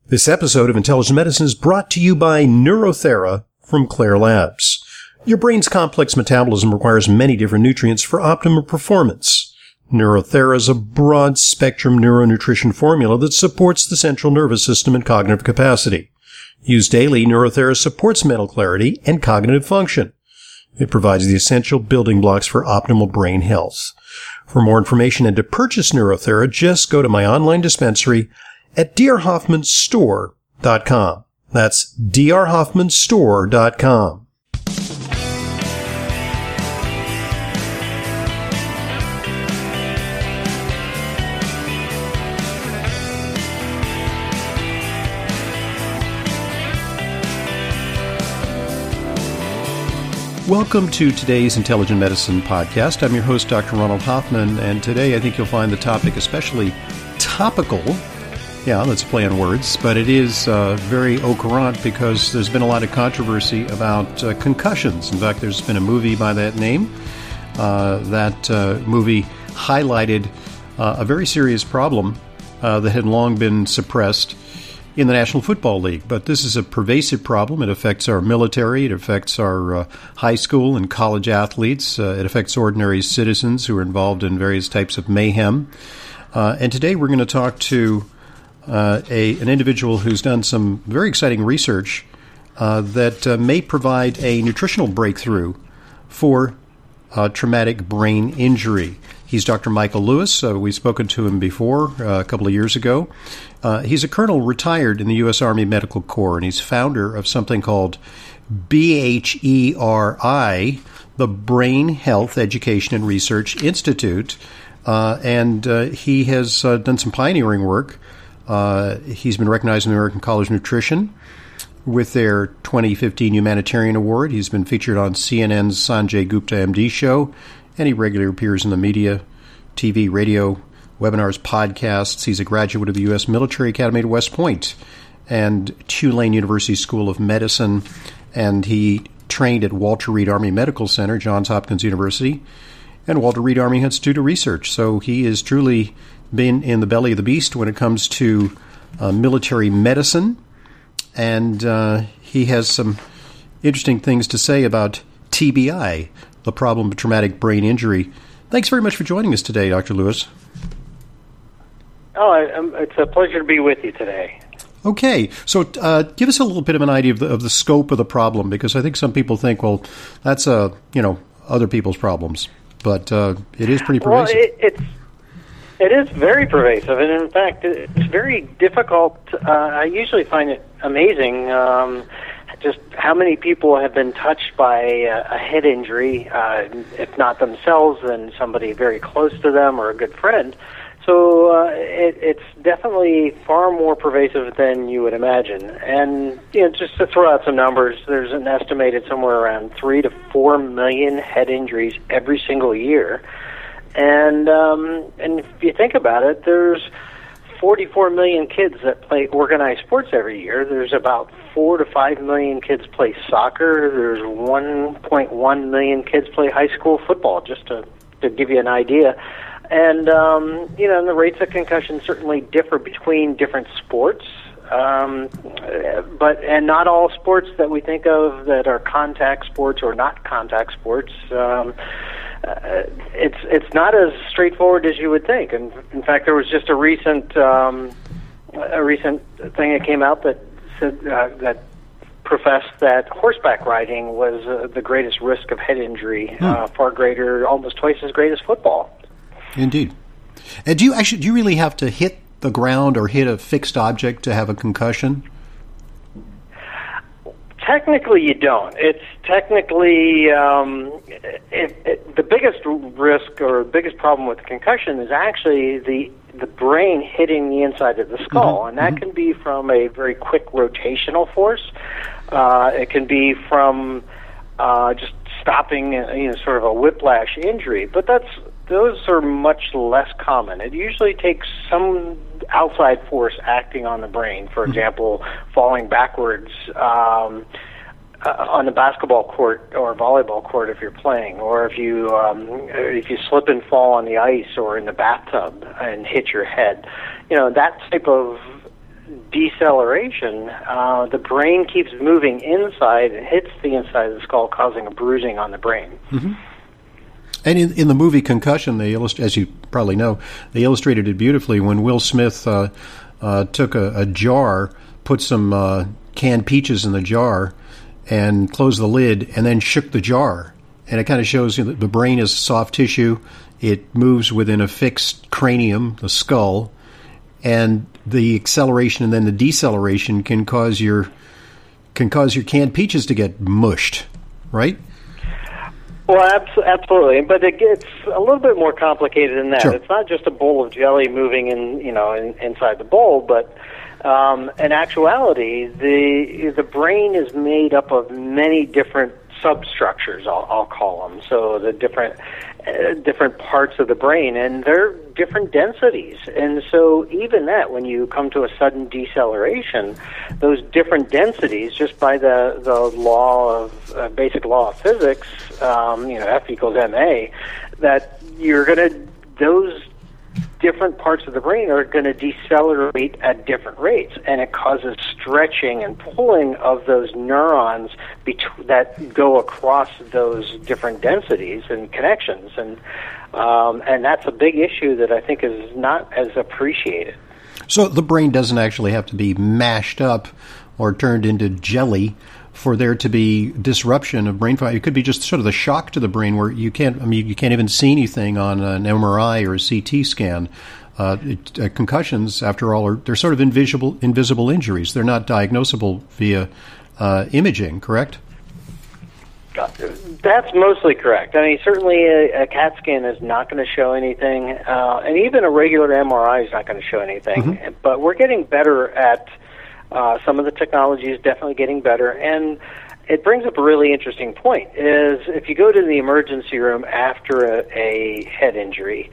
This episode of Intelligent Medicine is brought to you by Neurothera from Claire Labs. Your brain's complex metabolism requires many different nutrients for optimal performance. Neurothera is a broad-spectrum neuronutrition formula that supports the central nervous system and cognitive capacity. Used daily, Neurothera supports mental clarity and cognitive function. It provides the essential building blocks for optimal brain health. For more information and to purchase Neurothera, just go to my online dispensary at drhoffmanstore.com. That's drhoffmanstore.com. Welcome to today's Intelligent Medicine podcast. I'm your host, Dr. Ronald Hoffman, and today I think you'll find the topic especially topical. Yeah, let's play on words, but it is very au courant because there's been a lot of controversy about concussions. In fact, there's been a movie by that name. That movie highlighted a very serious problem that had long been suppressed in the National Football League. But this is a pervasive problem. It affects our military. It affects our high school and college athletes. It affects ordinary citizens who are involved in various types of mayhem. And today we're going to talk to an individual who's done some very exciting research that may provide a nutritional breakthrough for traumatic brain injury. He's Dr. Michael Lewis. We've spoken to him before a couple of years ago. He's a colonel retired in the U.S. Army Medical Corps, and he's founder of something called BHERI, the Brain Health Education and Research Institute. And he has done some pioneering work. He's been recognized in the American College of Nutrition with their 2015 Humanitarian Award. He's been featured on CNN's Sanjay Gupta MD show, and he regularly appears in the media, TV, radio, webinars, podcasts. He's a graduate of the U.S. Military Academy at West Point and Tulane University School of Medicine, and he trained at Walter Reed Army Medical Center, Johns Hopkins University, and Walter Reed Army Institute of Research. So he has truly been in the belly of the beast when it comes to military medicine, and he has some interesting things to say about TBI, the problem of traumatic brain injury. Thanks very much for joining us today, Dr. Lewis. Oh, it's a pleasure to be with you today. Okay, so give us a little bit of an idea of the scope of the problem, because I think some people think, well, that's other people's problems, but it is pretty pervasive. Well, it is very pervasive, and in fact, it's very difficult. I usually find it amazing just how many people have been touched by a head injury, if not themselves, then somebody very close to them or a good friend. So it's definitely far more pervasive than you would imagine. And just to throw out some numbers, there's an estimated somewhere around 3 to 4 million head injuries every single year. And if you think about it, there's 44 million kids that play organized sports every year. There's about 4 to 5 million kids play soccer. There's 1.1 million kids play high school football, just to give you an idea. And, and the rates of concussion certainly differ between different sports. But not all sports that we think of that are contact sports or not contact sports, it's not as straightforward as you would think. And in fact, there was just a recent thing that came out that said that professed that horseback riding was the greatest risk of head injury, far greater, almost twice as great as football. Indeed. And do you really have to hit the ground or hit a fixed object to have a concussion? Technically, you don't. It's technically the biggest risk or biggest problem with concussion is actually the brain hitting the inside of the skull, and that can be from a very quick rotational force. It can be from just stopping, sort of a whiplash injury, but those are much less common. It usually takes some outside force acting on the brain. For example, falling backwards on the basketball court or volleyball court if you're playing, or if you slip and fall on the ice or in the bathtub and hit your head. That type of deceleration, the brain keeps moving inside and hits the inside of the skull, causing a bruising on the brain. Mm-hmm. And in the movie Concussion, as you probably know, they illustrated it beautifully when Will Smith took a jar, put some canned peaches in the jar, and closed the lid, and then shook the jar. And it kind of shows that the brain is soft tissue. It moves within a fixed cranium, the skull, and the acceleration and then the deceleration can cause your canned peaches to get mushed, right? Well, absolutely, but it gets a little bit more complicated than that. Sure. It's not just a bowl of jelly moving inside the bowl, but in actuality, the brain is made up of many different substructures, I'll call them. So the different parts of the brain, and they're different densities. And so even that, when you come to a sudden deceleration, those different densities, just by the law of basic law of physics, F equals ma, that those different parts of the brain are going to decelerate at different rates, and it causes stretching and pulling of those neurons that go across those different densities and connections, and that's a big issue that I think is not as appreciated. So the brain doesn't actually have to be mashed up or turned into jelly for there to be disruption of brain function. It could be just sort of the shock to the brain where you can't even see anything on an MRI or a CT scan. Concussions, after all, they're sort of invisible injuries. They're not diagnosable via imaging, correct? That's mostly correct. I mean, certainly a CAT scan is not going to show anything, and even a regular MRI is not going to show anything. Mm-hmm. But we're getting better at some of the technology is definitely getting better, and it brings up a really interesting point, is if you go to the emergency room after a head injury,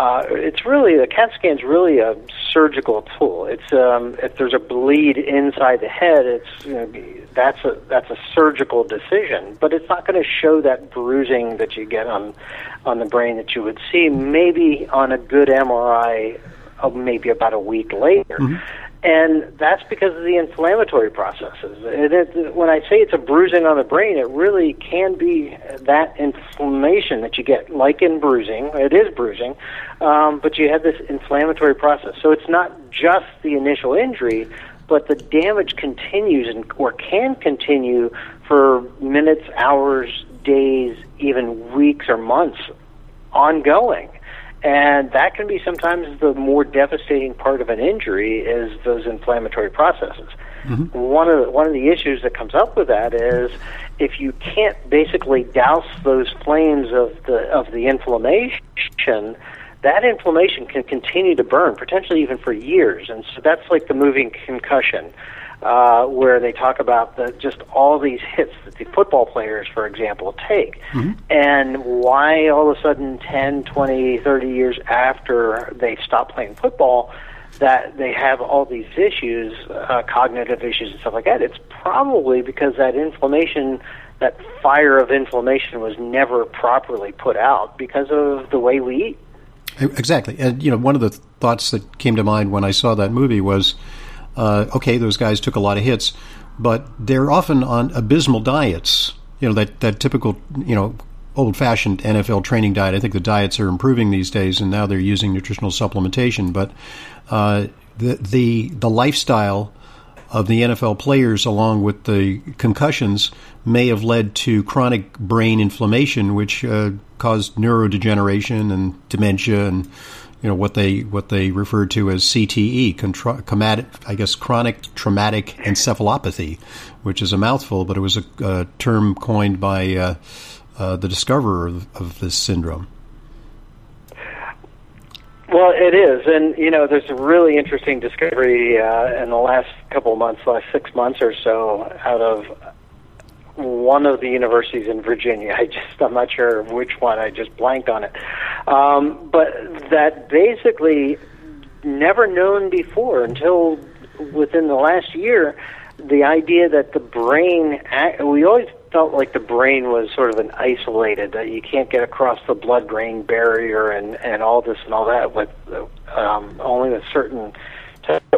the CAT scan's really a surgical tool. It's if there's a bleed inside the head, that's a surgical decision, but it's not going to show that bruising that you get on the brain that you would see maybe on a good MRI maybe about a week later. Mm-hmm. And that's because of the inflammatory processes. When I say it's a bruising on the brain, it really can be that inflammation that you get, like in bruising. It is bruising, but you have this inflammatory process. So it's not just the initial injury, but the damage continues or can continue for minutes, hours, days, even weeks or months ongoing. And that can be sometimes the more devastating part of an injury is those inflammatory processes. Mm-hmm. One of the issues that comes up with that is if you can't basically douse those flames of the inflammation, that inflammation can continue to burn, potentially even for years. And so that's like the movie Concussion, where they talk about just all these hits that the football players, for example, take, mm-hmm. and why all of a sudden 10, 20, 30 years after they stop playing football that they have all these issues, cognitive issues and stuff like that. It's probably because that inflammation, that fire of inflammation was never properly put out because of the way we eat. Exactly. And, one of the thoughts that came to mind when I saw that movie was, okay, those guys took a lot of hits, but they're often on abysmal diets. That typical, old-fashioned NFL training diet. I think the diets are improving these days, and now they're using nutritional supplementation. But the lifestyle of the NFL players, along with the concussions, may have led to chronic brain inflammation, which caused neurodegeneration and dementia and what they refer to as CTE, chronic traumatic encephalopathy, which is a mouthful, but it was a term coined by the discoverer of this syndrome. Well, it is, and there's a really interesting discovery in the last couple of months, last 6 months or so, out of one of the universities in Virginia. I'm not sure which one. I just blanked on it. But that basically never known before until within the last year, the idea that the brain, we always felt like the brain was sort of an isolated, that you can't get across the blood-brain barrier and all this and all that with only with certain type of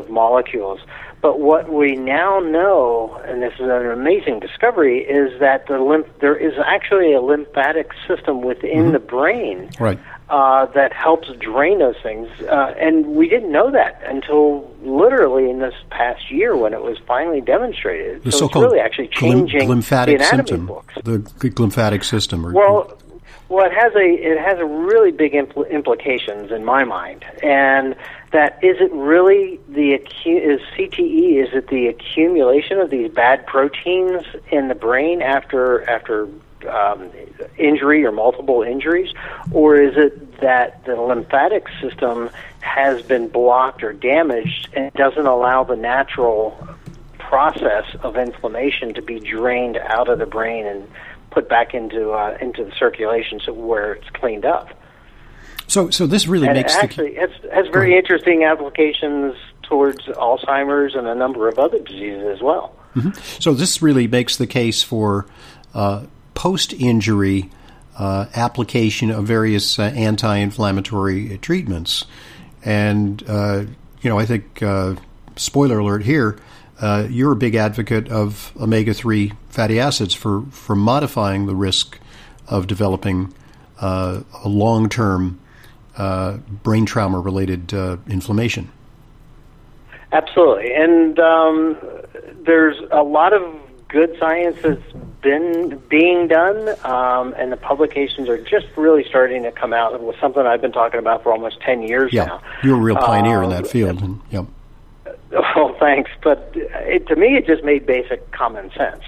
of molecules. But what we now know, and this is an amazing discovery, is that there is actually a lymphatic system within the brain that helps drain those things. And we didn't know that until literally in this past year when it was finally demonstrated. The so so-called it's really actually changing lymphatic the anatomy system, books. the lymphatic system. Well, it has a really big implications in my mind, and that is it really is CTE? Is it the accumulation of these bad proteins in the brain after injury or multiple injuries, or is it that the lymphatic system has been blocked or damaged and doesn't allow the natural process of inflammation to be drained out of the brain and put back into the circulation, so where it's cleaned up. So this really makes it has very interesting applications towards Alzheimer's and a number of other diseases as well. Mm-hmm. So this really makes the case for post-injury application of various anti-inflammatory treatments, and I think spoiler alert here. You're a big advocate of omega-3 fatty acids for modifying the risk of developing a long-term brain trauma-related inflammation. Absolutely. And there's a lot of good science that's been being done, and the publications are just really starting to come out. It was something I've been talking about for almost 10 years now. You're a real pioneer in that field. Yep. Well, thanks, but to me it just made basic common sense.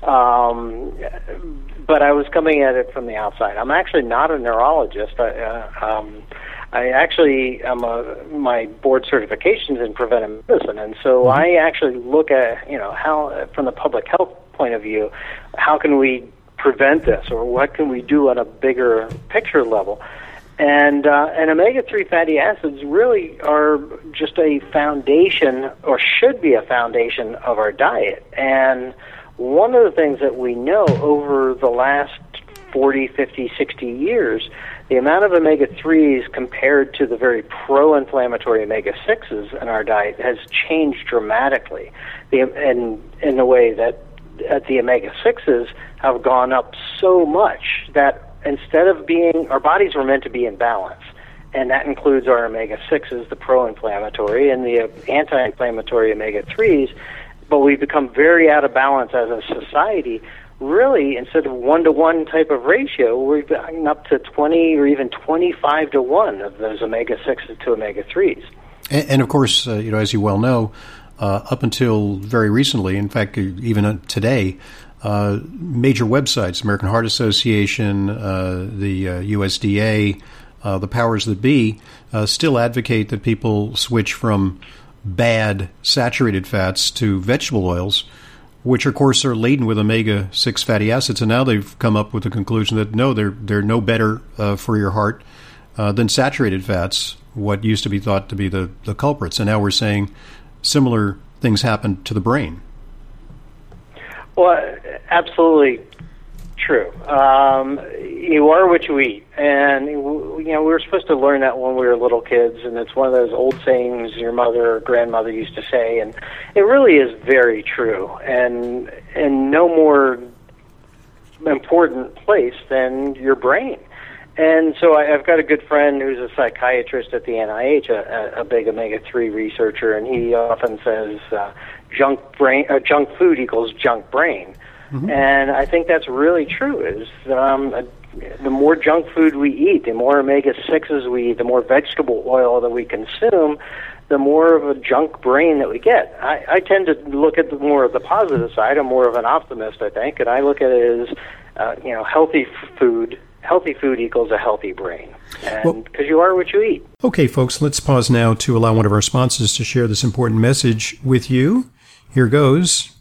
But I was coming at it from the outside. I'm actually not a neurologist. I actually am my board certification's in preventive medicine, and so I actually look at how, from the public health point of view, how can we prevent this, or what can we do on a bigger picture level. And omega-3 fatty acids really are just a foundation, or should be a foundation, of our diet. And one of the things that we know over the last 40, 50, 60 years, the amount of omega-3s compared to the very pro-inflammatory omega-6s in our diet has changed dramatically. In the way that the omega-6s have gone up so much that instead of our bodies were meant to be in balance, and that includes our omega-6s, the pro-inflammatory, and the anti-inflammatory omega-3s, but we've become very out of balance as a society. Really, instead of 1-to-1 type of ratio, we've gotten up to 20 or even 25-to-1 of those omega-6s to omega-3s. And of course, as you well know, up until very recently, in fact, even today, major websites, American Heart Association, the USDA, the powers that be, still advocate that people switch from bad saturated fats to vegetable oils, which of course are laden with omega-6 fatty acids. And now they've come up with the conclusion that no, they're no better for your heart than saturated fats, what used to be thought to be the culprits. And now we're saying similar things happen to the brain. Well, absolutely true. You are what you eat, and we were supposed to learn that when we were little kids, and it's one of those old sayings your mother or grandmother used to say, and it really is very true, and no more important place than your brain. And so I've got a good friend who's a psychiatrist at the NIH, a big omega-3 researcher, and he often says junk food equals junk brain. Mm-hmm. And I think that's really true. Is the more junk food we eat, the more omega-6s we eat, the more vegetable oil that we consume, the more of a junk brain that we get. I tend to look at more of the positive side. I'm more of an optimist, I think, and I look at it as healthy food. Healthy food equals a healthy brain, and because you are what you eat. Okay, folks, let's pause now to allow one of our sponsors to share this important message with you. Here goes.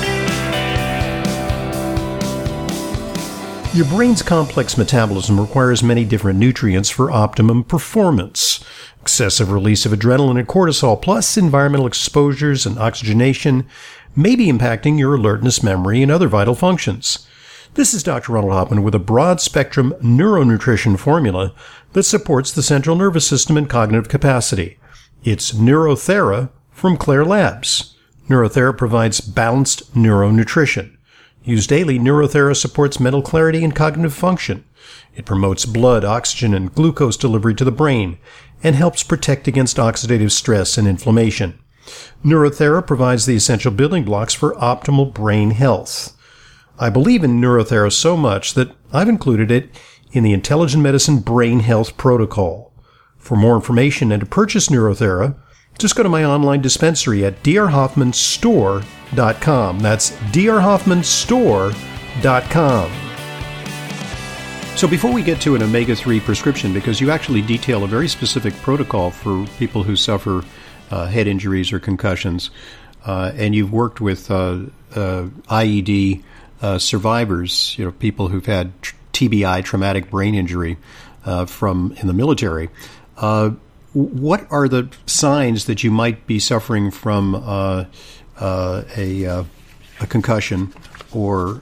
Your brain's complex metabolism requires many different nutrients for optimum performance. Excessive release of adrenaline and cortisol, plus environmental exposures and oxygenation, may be impacting your alertness, memory, and other vital functions. This is Dr. Ronald Hoffman with a broad-spectrum neuronutrition formula that supports the central nervous system and cognitive capacity. It's NeuroThera From Claire Labs, Neurothera provides balanced neuronutrition. Used daily, Neurothera supports mental clarity and cognitive function. It promotes blood, oxygen, and glucose delivery to the brain and helps protect against oxidative stress and inflammation. Neurothera provides the essential building blocks for optimal brain health. I believe in Neurothera so much that I've included it in the Intelligent Medicine Brain Health Protocol. For more information and to purchase Neurothera, just go to my online dispensary at drhoffmanstore.com. That's drhoffmanstore.com. So before we get to an omega-3 prescription, because you actually detail a very specific protocol for people who suffer head injuries or concussions, and you've worked with IED survivors, people who've had TBI, traumatic brain injury, from in the military. What are the signs that you might be suffering from a concussion or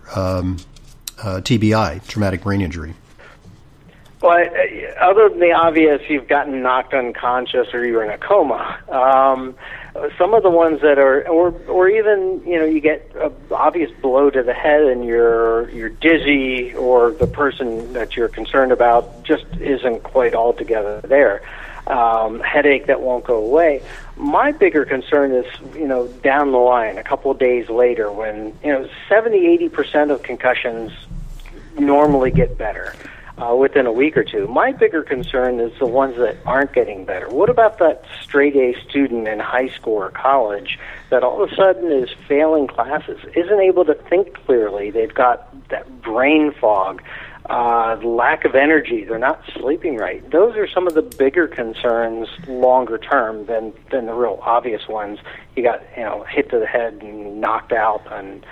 TBI, traumatic brain injury? Well, other than the obvious, you've gotten knocked unconscious or you're in a coma. Some of the ones that are, or even, you get an obvious blow to the head and you're dizzy, or the person that you're concerned about just isn't quite altogether there. Headache that won't go away. My bigger concern is, down the line, a couple of days later, when 70-80% of concussions normally get better within a week or two. My bigger concern is the ones that aren't getting better. What about that straight-A student in high school or college that all of a sudden is failing classes, isn't able to think clearly? They've got that brain fog, lack of energy, they're not sleeping right. Those are some of the bigger concerns longer term than the real obvious ones. You got hit to the head and knocked out and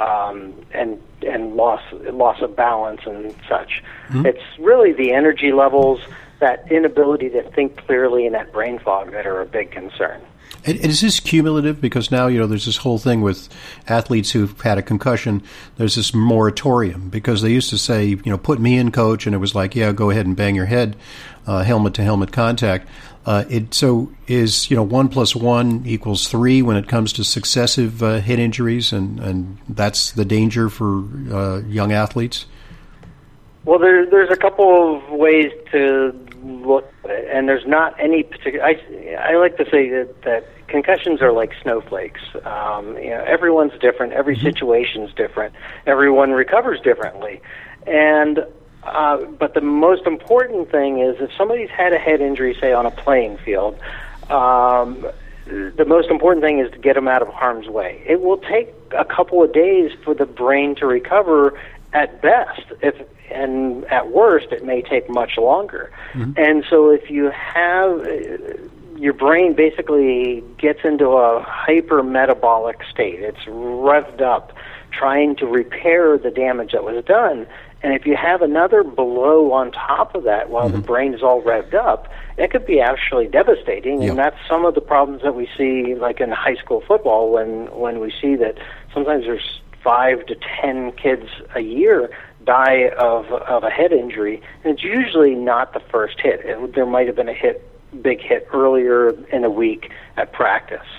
loss of balance and such. Mm-hmm. It's really the energy levels, that inability to think clearly, and that brain fog that are a big concern. And is this cumulative? Because now, there's this whole thing with athletes who've had a concussion. There's this moratorium because they used to say, put me in, coach, and it was like, yeah, go ahead and bang your head, helmet-to-helmet contact. So is, 1 + 1 = 3 when it comes to successive head injuries, and that's the danger for young athletes? Well, there's a couple of ways to look at it, and there's not any particular. I like to say that concussions are like snowflakes. Everyone's different. Every situation's different. Everyone recovers differently, and but the most important thing is if somebody's had a head injury, say on a playing field, the most important thing is to get them out of harm's way. It will take a couple of days for the brain to recover at best. And at worst, it may take much longer. Mm-hmm. And so if you have, your brain basically gets into a hyper-metabolic state. It's revved up, trying to repair the damage that was done. And if you have another blow on top of that while the brain is all revved up, it could be actually devastating. Yep. And that's some of the problems that we see, like in high school football, when we see that sometimes there's 5 to 10 kids a year die of a head injury, and it's usually not the first hit. There might have been a big hit earlier in the week at practice,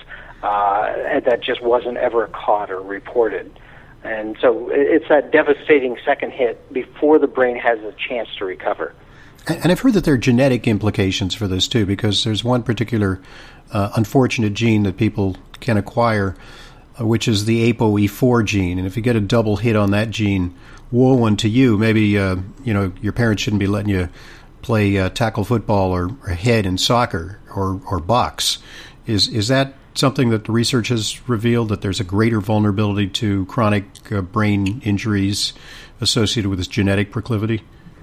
and that just wasn't ever caught or reported. And so it's that devastating second hit before the brain has a chance to recover. And I've heard that there are genetic implications for this too, because there's one particular unfortunate gene that people can acquire, which is the ApoE4 gene. And if you get a double hit on that gene, woe unto you. Maybe your parents shouldn't be letting you play tackle football or head in soccer or box. Is that something that the research has revealed, that there's a greater vulnerability to chronic brain injuries associated with this genetic proclivity?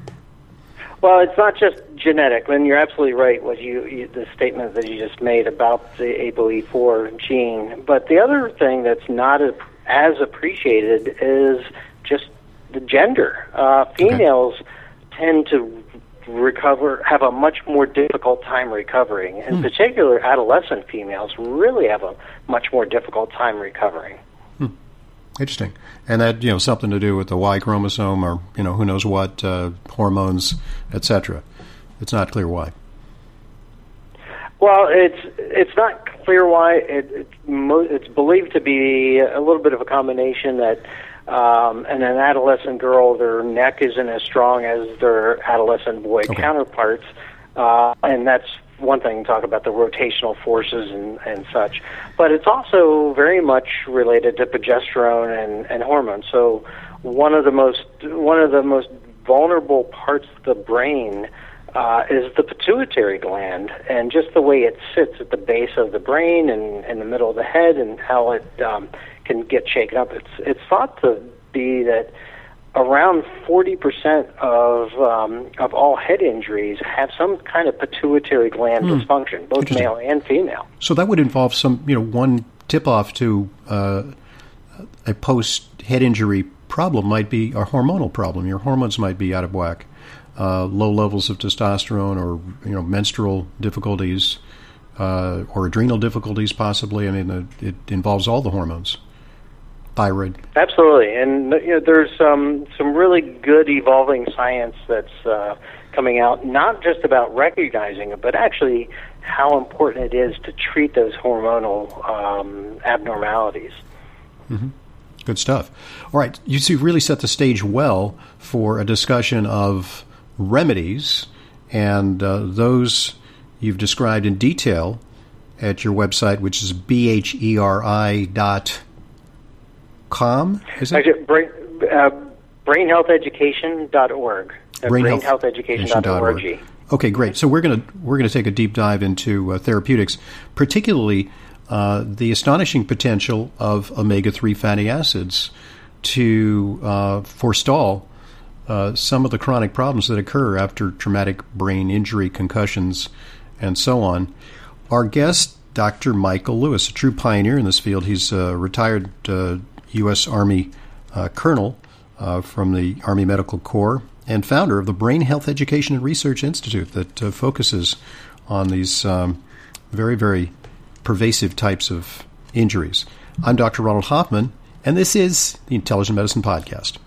Well, it's not just genetic, and you're absolutely right with the statement that you just made about the ApoE4 gene. But the other thing that's not as appreciated is just the gender. Females tend to have a much more difficult time recovering. In particular, adolescent females really have a much more difficult time recovering. Interesting. And that, something to do with the Y chromosome or, who knows what, hormones, etc. It's not clear why. Well, it's not clear why. It's believed to be a little bit of a combination that in an adolescent girl, their neck isn't as strong as their adolescent boy counterparts, and that's one thing to talk about the rotational forces and such. But it's also very much related to progesterone and hormones. So one of the most vulnerable parts of the brain is the pituitary gland, and just the way it sits at the base of the brain and in the middle of the head, and how it can get shaken up. It's thought to be that around 40% of all head injuries have some kind of pituitary gland dysfunction, both male and female. So that would involve some, one tip-off to a post-head injury problem might be a hormonal problem. Your hormones might be out of whack. Low levels of testosterone, or menstrual difficulties, or adrenal difficulties, possibly. I mean, it involves all the hormones. Thyroid. Absolutely, and there's some really good evolving science that's coming out, not just about recognizing it, but actually how important it is to treat those hormonal abnormalities. Mm-hmm. Good stuff. All right, you've really set the stage well for a discussion of remedies, and those you've described in detail at your website, which is BHERI.com. Is it? Actually, brainhealtheducation.org. Brainhealtheducation.org. Okay, great. So we're gonna take a deep dive into therapeutics, particularly the astonishing potential of omega-3 fatty acids to forestall some of the chronic problems that occur after traumatic brain injury, concussions, and so on. Our guest, Dr. Michael Lewis, a true pioneer in this field. He's a retired U.S. Army colonel from the Army Medical Corps and founder of the Brain Health Education and Research Institute that focuses on these very, very pervasive types of injuries. I'm Dr. Ronald Hoffman, and this is the Intelligent Medicine Podcast.